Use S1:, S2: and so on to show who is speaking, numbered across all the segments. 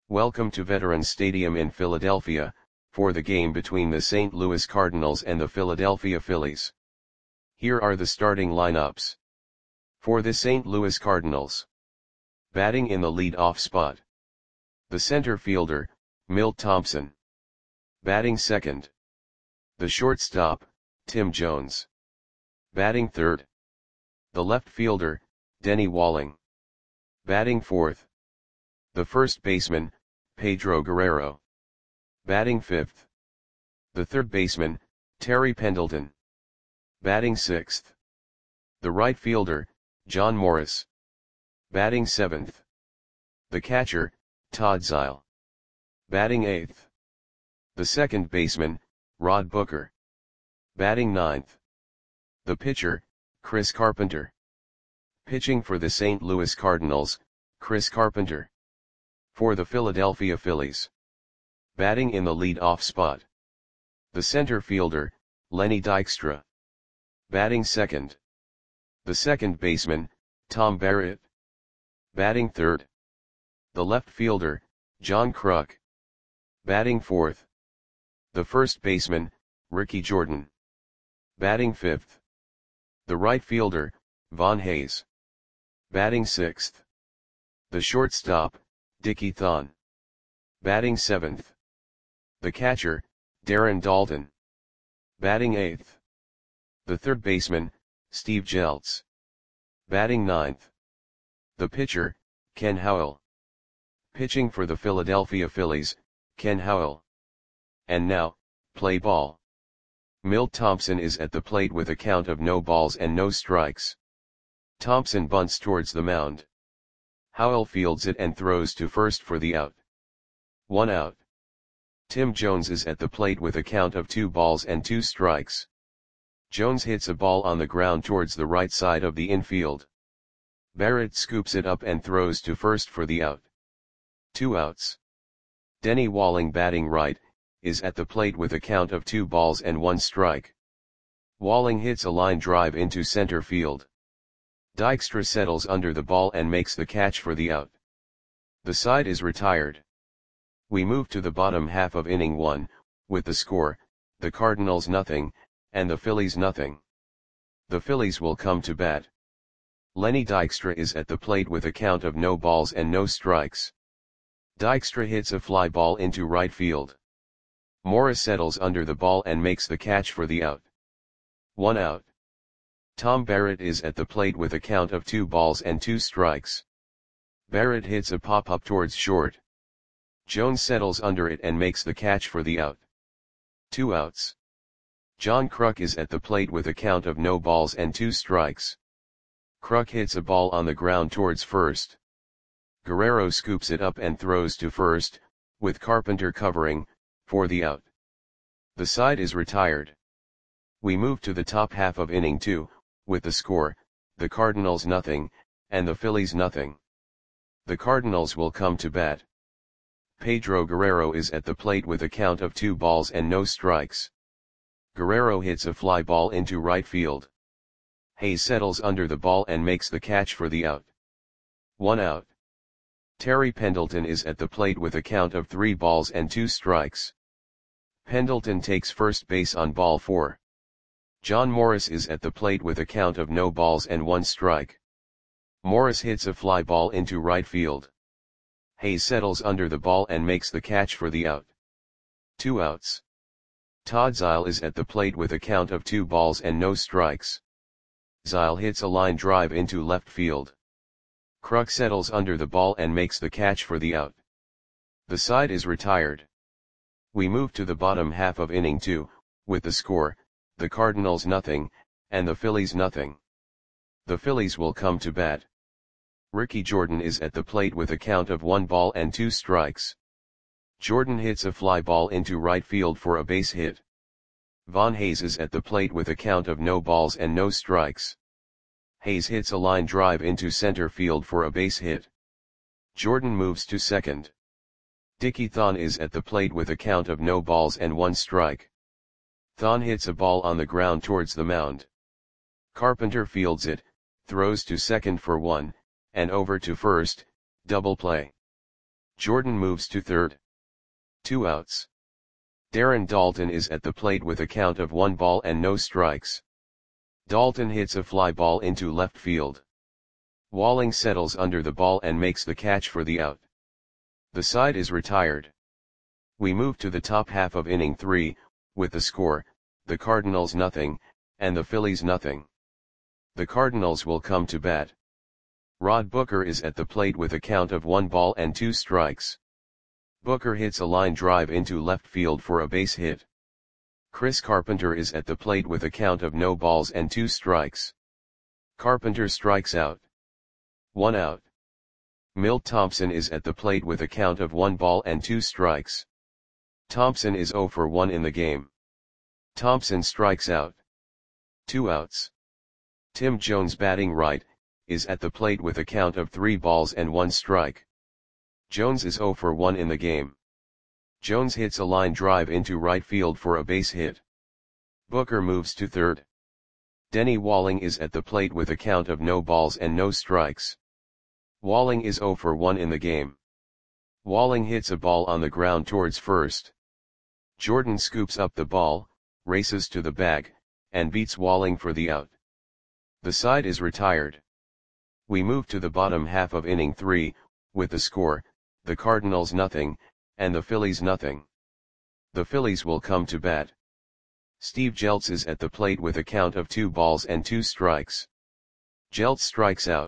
S1: Welcome to Veterans Stadium in Philadelphia, for the game between the St. Louis Cardinals and the Philadelphia Phillies. Here are the starting lineups. For the St. Louis Cardinals. Batting in the lead-off spot. The center fielder, Milt Thompson. Batting second. The shortstop, Tim Jones. Batting third. The left fielder, Denny Walling. Batting fourth. The first baseman, Pedro Guerrero. Batting fifth. The third baseman, Terry Pendleton. Batting sixth. The right fielder, John Morris. Batting seventh. The catcher, Todd Zeile. Batting eighth. The second baseman, Rod Booker. Batting ninth. The pitcher, Chris Carpenter. Pitching for the St. Louis Cardinals, Chris Carpenter. For the Philadelphia Phillies. Batting in the lead-off spot. The center fielder, Lenny Dykstra. Batting second. The second baseman, Tom Barrett. Batting third. The left fielder, John Kruk. Batting fourth. The first baseman, Ricky Jordan. Batting fifth. The right fielder, Von Hayes. Batting sixth. The shortstop, Dickie Thon. Batting seventh. The catcher, Darren Daulton. Batting eighth. The third baseman, Steve Jeltz. Batting ninth. The pitcher, Ken Howell. Pitching for the Philadelphia Phillies, Ken Howell. And now, play ball. Milt Thompson is at the plate with a count of no balls and no strikes. Thompson bunts towards the mound. Howell fields it and throws to first for the out. 1 out. Tim Jones is at the plate with a count of 2 balls and 2 strikes. Jones hits a ball on the ground towards the right side of the infield. Barrett scoops it up and throws to first for the out. 2 outs. Denny Walling, batting right, is at the plate with a count of 2 balls and 1 strike. Walling hits a line drive into center field. Dykstra settles under the ball and makes the catch for the out. The side is retired. We move to the bottom half of inning 1, with the score, the Cardinals nothing, and the Phillies nothing. The Phillies will come to bat. Lenny Dykstra is at the plate with a count of no balls and no strikes. Dykstra hits a fly ball into right field. Morris settles under the ball and makes the catch for the out. 1 out. Tom Barrett is at the plate with a count of 2 balls and 2 strikes. Barrett hits a pop-up towards short. Jones settles under it and makes the catch for the out. 2 outs. John Kruk is at the plate with a count of no balls and 2 strikes. Kruk hits a ball on the ground towards first. Guerrero scoops it up and throws to first, with Carpenter covering, for the out. The side is retired. We move to the top half of inning 2, with the score, the Cardinals nothing, and the Phillies nothing. The Cardinals will come to bat. Pedro Guerrero is at the plate with a count of 2 balls and no strikes. Guerrero hits a fly ball into right field. Hayes settles under the ball and makes the catch for the out. 1 out. Terry Pendleton is at the plate with a count of 3 balls and 2 strikes. Pendleton takes first base on ball 4. John Morris is at the plate with a count of no balls and 1 strike. Morris hits a fly ball into right field. Hayes settles under the ball and makes the catch for the out. 2 outs. Todd Zeile is at the plate with a count of 2 balls and no strikes. Zeile hits a line drive into left field. Kruk settles under the ball and makes the catch for the out. The side is retired. We move to the bottom half of inning 2, with the score, the Cardinals nothing, and the Phillies nothing. The Phillies will come to bat. Ricky Jordan is at the plate with a count of 1 ball and 2 strikes. Jordan hits a fly ball into right field for a base hit. Von Hayes is at the plate with a count of no balls and no strikes. Hayes hits a line drive into center field for a base hit. Jordan moves to second. Dickie Thon is at the plate with a count of no balls and 1 strike. Thon hits a ball on the ground towards the mound. Carpenter fields it, throws to second for 1, and over to first, double play. Jordan moves to third. 2 outs. Darren Daulton is at the plate with a count of 1 ball and no strikes. Daulton hits a fly ball into left field. Walling settles under the ball and makes the catch for the out. The side is retired. We move to the top half of inning 3, with the score, the Cardinals nothing, and the Phillies nothing. The Cardinals will come to bat. Rod Booker is at the plate with a count of 1 ball and 2 strikes. Booker hits a line drive into left field for a base hit. Chris Carpenter is at the plate with a count of no balls and 2 strikes. Carpenter strikes out. 1 out. Milt Thompson is at the plate with a count of 1 ball and 2 strikes. Thompson is 0 for 1 in the game. Thompson strikes out. 2 outs. Tim Jones, batting right, is at the plate with a count of 3 balls and 1 strike. Jones is 0 for 1 in the game. Jones hits a line drive into right field for a base hit. Booker moves to third. Denny Walling is at the plate with a count of no balls and no strikes. Walling is 0 for 1 in the game. Walling hits a ball on the ground towards first. Jordan scoops up the ball, races to the bag, and beats Walling for the out. The side is retired. We move to the bottom half of inning 3, with the score, the Cardinals nothing, and the Phillies nothing. The Phillies will come to bat. Steve Jeltz is at the plate with a count of 2 balls and 2 strikes. Jeltz strikes out.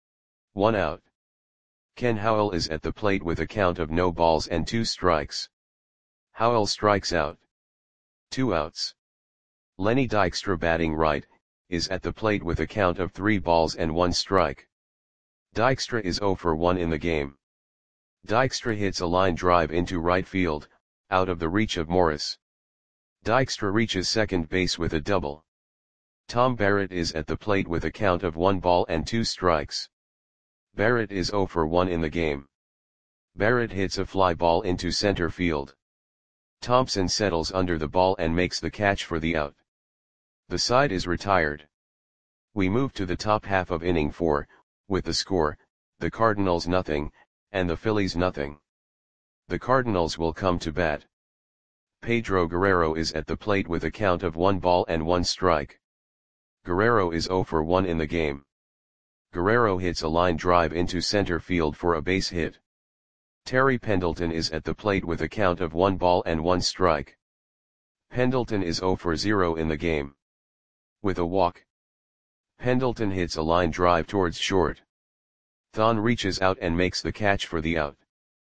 S1: 1 out. Ken Howell is at the plate with a count of no balls and 2 strikes. Howell strikes out. 2 outs. Lenny Dykstra, batting right, is at the plate with a count of 3 balls and 1 strike. Dykstra is 0 for 1 in the game. Dykstra hits a line drive into right field, out of the reach of Morris. Dykstra reaches second base with a double. Tom Barrett is at the plate with a count of 1 ball and 2 strikes. Barrett is 0 for 1 in the game. Barrett hits a fly ball into center field. Thompson settles under the ball and makes the catch for the out. The side is retired. We move to the top half of inning 4, with the score, the Cardinals nothing, and the Phillies nothing. The Cardinals will come to bat. Pedro Guerrero is at the plate with a count of 1 ball and 1 strike. Guerrero is 0 for 1 in the game. Guerrero hits a line drive into center field for a base hit. Terry Pendleton is at the plate with a count of 1 ball and 1 strike. Pendleton is 0 for 0 in the game. With a walk, Pendleton hits a line drive towards short. Thon reaches out and makes the catch for the out.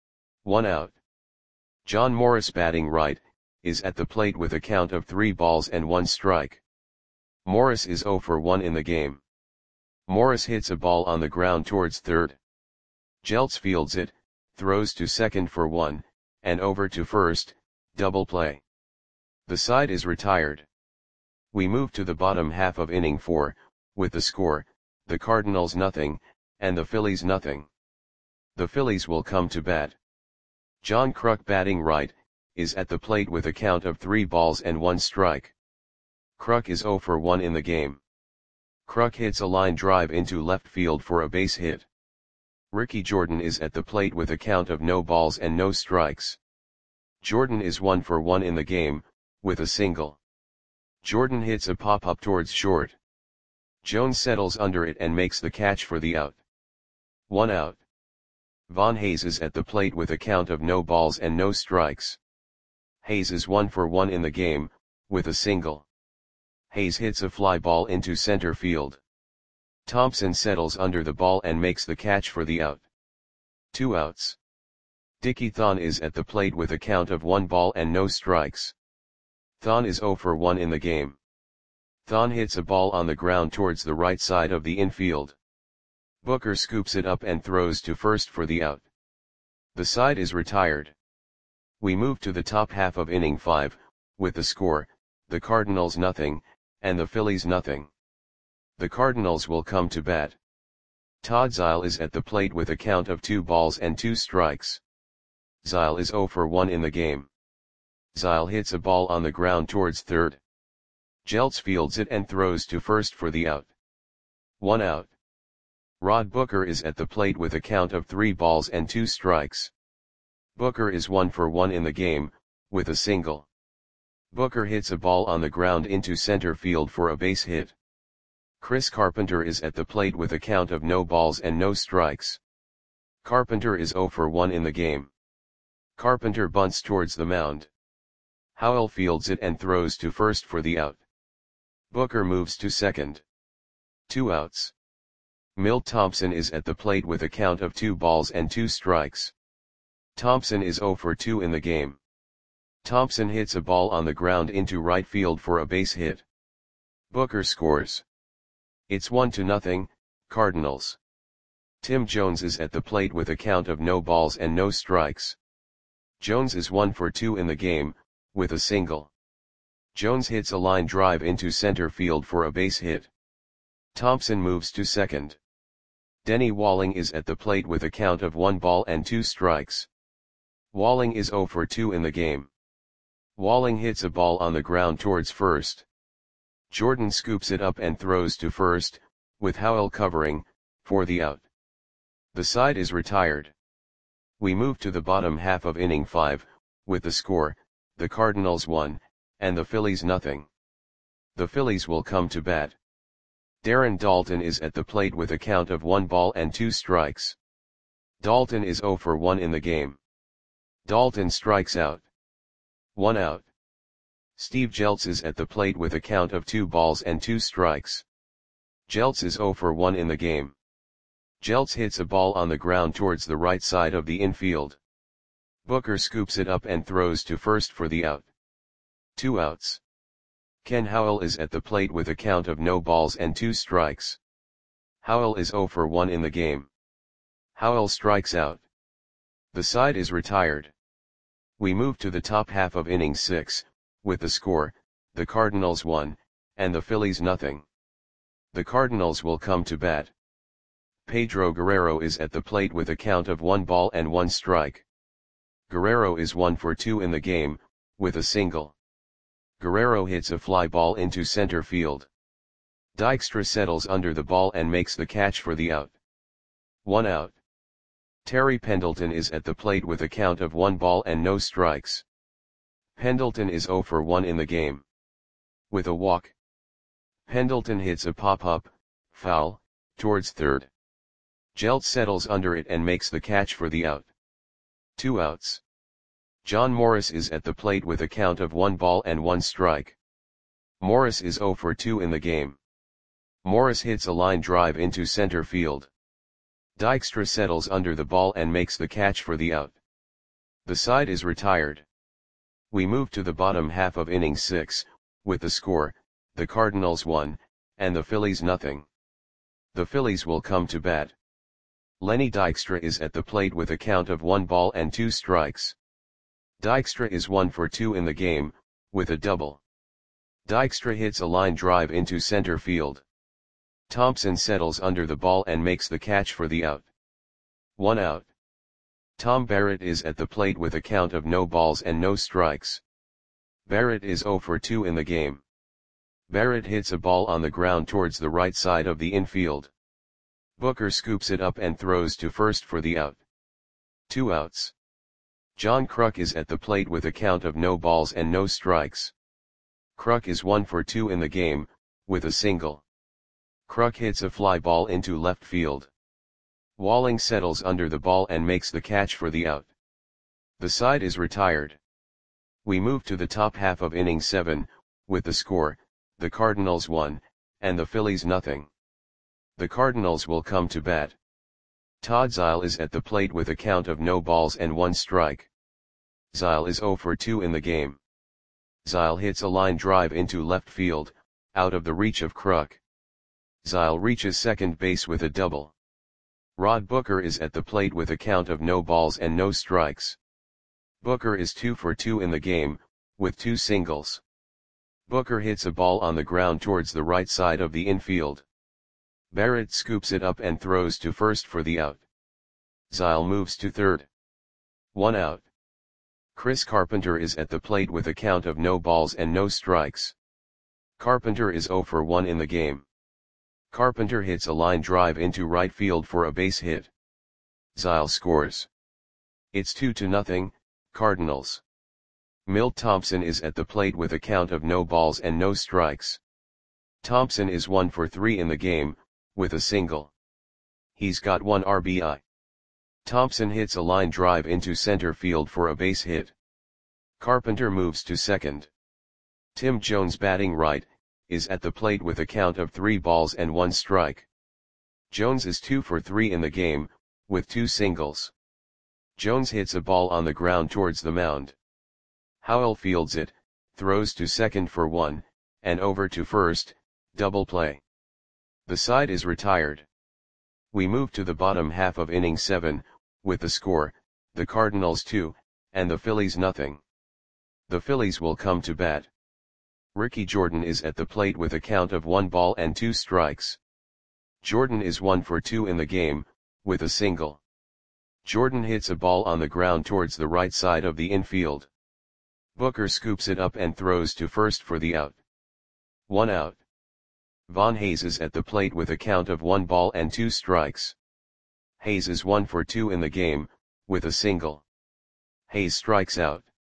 S1: 1 out. John Morris, batting right, is at the plate with a count of 3 balls and 1 strike. Morris is 0 for 1 in the game. Morris hits a ball on the ground towards third. Jeltz fields it, throws to second for 1, and over to first, double play. The side is retired. We move to the bottom half of inning 4, with the score, the Cardinals nothing, and the Phillies nothing. The Phillies will come to bat. John Kruk, batting right, is at the plate with a count of 3 balls and 1 strike. Kruk is 0 for 1 in the game. Kruk hits a line drive into left field for a base hit. Ricky Jordan is at the plate with a count of no balls and no strikes. Jordan is 1 for 1 in the game, with a single. Jordan hits a pop-up towards short. Jones settles under it and makes the catch for the out. 1 out. Von Hayes is at the plate with a count of no balls and no strikes. Hayes is 1 for 1 in the game, with a single. Hayes hits a fly ball into center field. Thompson settles under the ball and makes the catch for the out. 2 outs. Dickie Thon is at the plate with a count of 1 ball and no strikes. Thon is 0 for 1 in the game. Thon hits a ball on the ground towards the right side of the infield. Booker scoops it up and throws to first for the out. The side is retired. We move to the top half of inning 5, with the score, the Cardinals nothing, and the Phillies nothing. The Cardinals will come to bat. Todd Zeile is at the plate with a count of 2 balls and 2 strikes. Zeile is 0 for 1 in the game. Zeile hits a ball on the ground towards third. Jeltz fields it and throws to first for the out. 1 out. Rod Booker is at the plate with a count of 3 balls and 2 strikes. Booker is 1 for 1 in the game, with a single. Booker hits a ball on the ground into center field for a base hit. Chris Carpenter is at the plate with a count of no balls and no strikes. Carpenter is 0 for 1 in the game. Carpenter bunts towards the mound. Howell fields it and throws to first for the out. Booker moves to second. 2 outs. Milt Thompson is at the plate with a count of 2 balls and 2 strikes. Thompson is 0 for 2 in the game. Thompson hits a ball on the ground into right field for a base hit. Booker scores. It's 1-0, Cardinals. Tim Jones is at the plate with a count of no balls and no strikes. Jones is 1 for 2 in the game, with a single. Jones hits a line drive into center field for a base hit. Thompson moves to second. Denny Walling is at the plate with a count of 1 ball and 2 strikes. Walling is 0 for 2 in the game. Walling hits a ball on the ground towards first. Jordan scoops it up and throws to first, with Howell covering, for the out. The side is retired. We move to the bottom half of inning 5, with the score, the Cardinals 1, and the Phillies nothing. The Phillies will come to bat. Darren Daulton is at the plate with a count of 1 ball and 2 strikes. Daulton is 0 for 1 in the game. Daulton strikes out. 1 out. Steve Jeltz is at the plate with a count of 2 balls and 2 strikes. Jeltz is 0 for 1 in the game. Jeltz hits a ball on the ground towards the right side of the infield. Booker scoops it up and throws to first for the out. 2 outs. Ken Howell is at the plate with a count of no balls and 2 strikes. Howell is 0 for 1 in the game. Howell strikes out. The side is retired. We move to the top half of inning 6, with the score, the Cardinals 1, and the Phillies nothing. The Cardinals will come to bat. Pedro Guerrero is at the plate with a count of 1 ball and 1 strike. Guerrero is 1 for 2 in the game, with a single. Guerrero hits a fly ball into center field. Dykstra settles under the ball and makes the catch for the out. 1 out. Terry Pendleton is at the plate with a count of 1 ball and no strikes. Pendleton is 0 for 1 in the game. With a walk. Pendleton hits a pop-up, foul, towards third. Jeltz settles under it and makes the catch for the out. 2 outs. John Morris is at the plate with a count of 1 ball and 1 strike. Morris is 0 for 2 in the game. Morris hits a line drive into center field. Dykstra settles under the ball and makes the catch for the out. The side is retired. We move to the bottom half of inning 6, with the score, the Cardinals 1, and the Phillies nothing. The Phillies will come to bat. Lenny Dykstra is at the plate with a count of 1 ball and 2 strikes. Dykstra is 1 for 2 in the game, with a double. Dykstra hits a line drive into center field. Thompson settles under the ball and makes the catch for the out. 1 out. Tom Barrett is at the plate with a count of no balls and no strikes. Barrett is 0 for 2 in the game. Barrett hits a ball on the ground towards the right side of the infield. Booker scoops it up and throws to first for the out. 2 outs. John Kruk is at the plate with a count of no balls and no strikes. Kruk is 1 for 2 in the game, with a single. Kruk hits a fly ball into left field. Walling settles under the ball and makes the catch for the out. The side is retired. We move to the top half of inning 7, with the score, the Cardinals 1, and the Phillies nothing. The Cardinals will come to bat. Todd Zeile is at the plate with a count of no balls and 1 strike. Zeile is 0 for 2 in the game. Zeile hits a line drive into left field, out of the reach of Kruk. Zeile reaches second base with a double. Rod Booker is at the plate with a count of no balls and no strikes. Booker is 2 for 2 in the game, with 2 singles. Booker hits a ball on the ground towards the right side of the infield. Barrett scoops it up and throws to first for the out. Zeile moves to third. 1 out. Chris Carpenter is at the plate with a count of no balls and no strikes. Carpenter is 0 for 1 in the game. Carpenter hits a line drive into right field for a base hit. Zeile scores. It's 2-0, Cardinals. Milt Thompson is at the plate with a count of no balls and no strikes. Thompson is 1 for 3 in the game, with a single. He's got 1 RBI. Thompson hits a line drive into center field for a base hit. Carpenter moves to second. Tim Jones, batting right, is at the plate with a count of 3 balls and 1 strike. Jones is 2 for 3 in the game, with 2 singles. Jones hits a ball on the ground towards the mound. Howell fields it, throws to second for 1, and over to first, double play. The side is retired. We move to the bottom half of inning 7, with the score, the Cardinals 2, and the Phillies nothing. The Phillies will come to bat. Ricky Jordan is at the plate with a count of 1 ball and 2 strikes. Jordan is 1 for 2 in the game, with a single. Jordan hits a ball on the ground towards the right side of the infield. Booker scoops it up and throws to first for the out. 1 out. Von Hayes is at the plate with a count of 1 ball and 2 strikes. Hayes is 1 for 2 in the game, with a single. Hayes strikes out.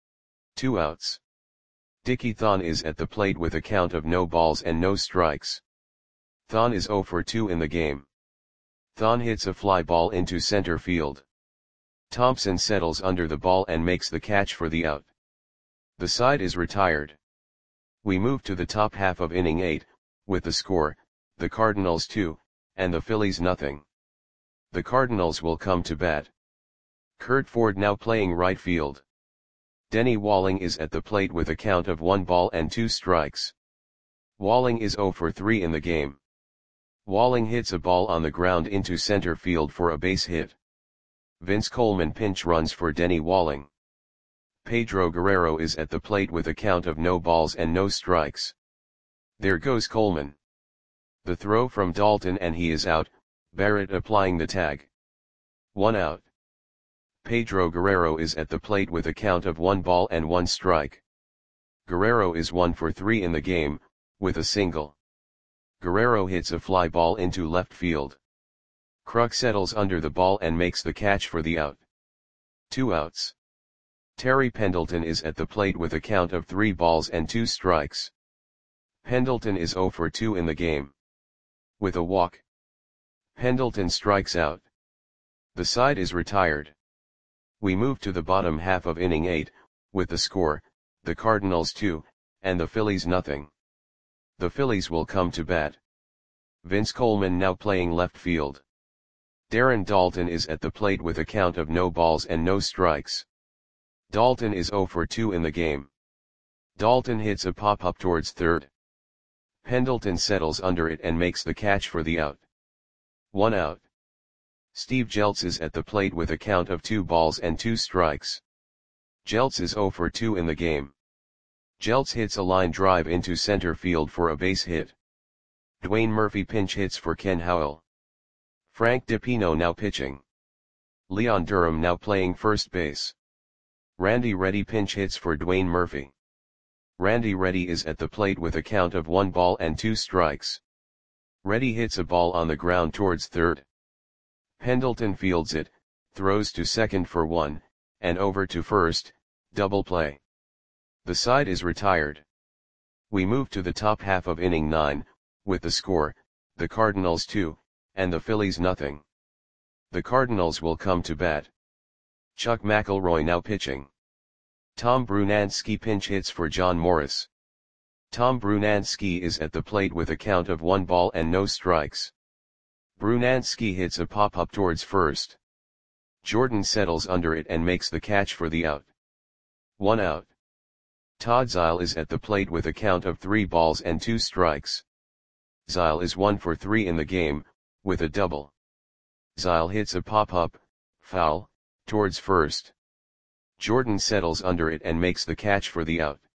S1: 2 outs. Dickie Thon is at the plate with a count of no balls and no strikes. Thon is 0 for 2 in the game. Thon hits a fly ball into center field. Thompson settles under the ball and makes the catch for the out. The side is retired. We move to the top half of inning 8, with the score, the Cardinals 2, and the Phillies nothing. The Cardinals will come to bat. Curt Ford now playing right field. Denny Walling is at the plate with a count of 1 ball and 2 strikes. Walling is 0 for 3 in the game. Walling hits a ball on the ground into center field for a base hit. Vince Coleman pinch runs for Denny Walling. Pedro Guerrero is at the plate with a count of no balls and no strikes. There goes Coleman. The throw from Dalton and he is out, Barrett applying the tag. 1 out. Pedro Guerrero is at the plate with a count of 1 ball and 1 strike. Guerrero is 1 for 3 in the game, with a single. Guerrero hits a fly ball into left field. Kruk settles under the ball and makes the catch for the out. 2 outs. Terry Pendleton is at the plate with a count of 3 balls and 2 strikes. Pendleton is 0 for 2 in the game. With a walk. Pendleton strikes out. The side is retired. We move to the bottom half of inning 8, with the score, the Cardinals 2, and the Phillies nothing. The Phillies will come to bat. Vince Coleman now playing left field. Darren Daulton is at the plate with a count of no balls and no strikes. Daulton is 0 for 2 in the game. Daulton hits a pop-up towards third. Pendleton settles under it and makes the catch for the out. 1 out. Steve Jeltz is at the plate with a count of 2 balls and 2 strikes. Jeltz is 0 for 2 in the game. Jeltz hits a line drive into center field for a base hit. Dwayne Murphy pinch hits for Ken Howell. Frank DiPino now pitching. Leon Durham now playing first base. Randy Reddy pinch hits for Dwayne Murphy. Randy Reddy is at the plate with a count of 1 ball and 2 strikes. Reddy hits a ball on the ground towards third. Pendleton fields it, throws to second for 1, and over to first, double play. The side is retired. We move to the top half of inning 9, with the score, the Cardinals 2, and the Phillies nothing. The Cardinals will come to bat. Chuck McElroy now pitching. Tom Brunansky pinch hits for John Morris. Tom Brunansky is at the plate with a count of 1 ball and no strikes. Brunansky hits a pop-up towards first. Jordan settles under it and makes the catch for the out. 1 out. Todd Zeile is at the plate with a count of 3 balls and 2 strikes. Zeile is 1 for 3 in the game, with a double. Zeile hits a pop-up, foul, towards first. Jordan settles under it and makes the catch for the out.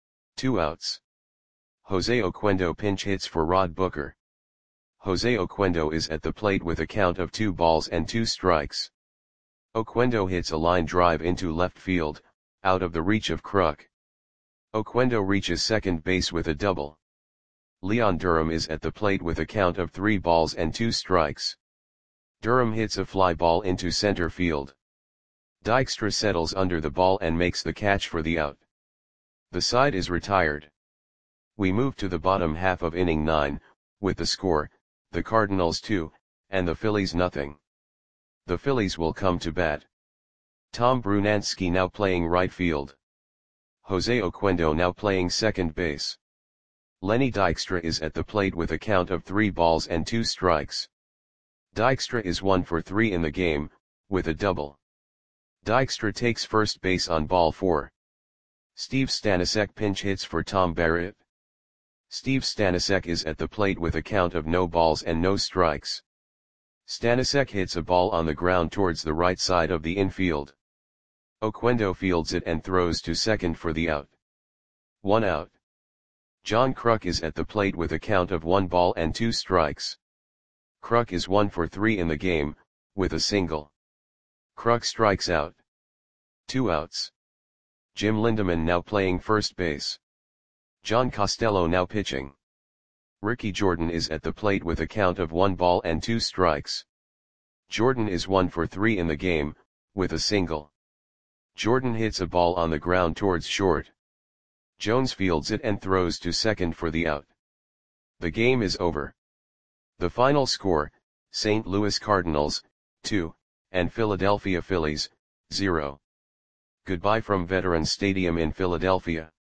S1: 2 outs. Jose Oquendo pinch hits for Rod Booker. Jose Oquendo is at the plate with a count of 2 balls and 2 strikes. Oquendo hits a line drive into left field, out of the reach of Kruk. Oquendo reaches second base with a double. Leon Durham is at the plate with a count of 3 balls and 2 strikes. Durham hits a fly ball into center field. Dykstra settles under the ball and makes the catch for the out. The side is retired. We move to the bottom half of inning 9, with the score, the Cardinals 2, and the Phillies nothing. The Phillies will come to bat. Tom Brunansky now playing right field. Jose Oquendo now playing second base. Lenny Dykstra is at the plate with a count of 3 balls and 2 strikes. Dykstra is 1 for 3 in the game, with a double. Dykstra takes first base on ball 4. Steve Stanisic pinch hits for Tom Barrett. Steve Stanisic is at the plate with a count of no balls and no strikes. Stanisic hits a ball on the ground towards the right side of the infield. Oquendo fields it and throws to second for the out. 1 out. John Kruk is at the plate with a count of 1 ball and 2 strikes. Kruk is 1 for 3 in the game, with a single. Kruk strikes out. 2 outs. Jim Lindemann now playing first base. John Costello now pitching. Ricky Jordan is at the plate with a count of 1 ball and 2 strikes. Jordan is 1 for 3 in the game, with a single. Jordan hits a ball on the ground towards short. Jones fields it and throws to second for the out. The game is over. The final score, St. Louis Cardinals, 2, and Philadelphia Phillies, 0. Goodbye from Veterans Stadium in Philadelphia.